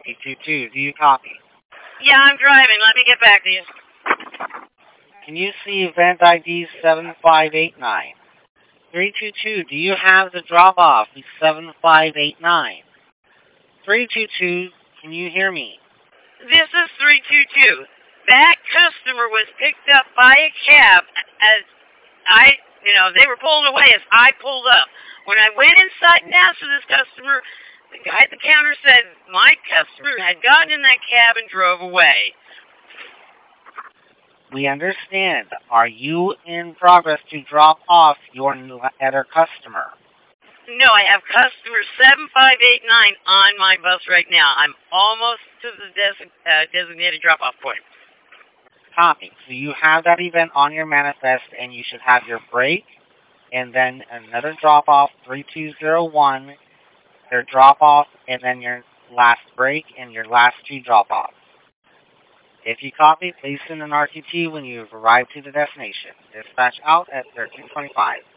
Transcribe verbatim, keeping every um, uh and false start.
three two two, do you copy? Yeah, I'm driving. Let me get back to you. Can you see event I D seven five eight nine? three two two, do you have the drop-off seven five eight nine? three two two, can you hear me? This is three two two. That customer was picked up by a cab as I, you know, they were pulling away as I pulled up. When I went inside and asked for this customer, the guy at the counter said my customer had gotten in that cab and drove away. We understand. Are you in progress to drop off your other customer? No, I have customer seven five eight nine on my bus right now. I'm almost to the des- uh, designated drop-off point. Copy. So you have that event on your manifest, and you should have your break, and then another drop-off, three two zero one, your drop-off, and then your last break, and your last two drop-offs. If you copy, please send an R T T when you've arrived to the destination. Dispatch out at thirteen twenty-five.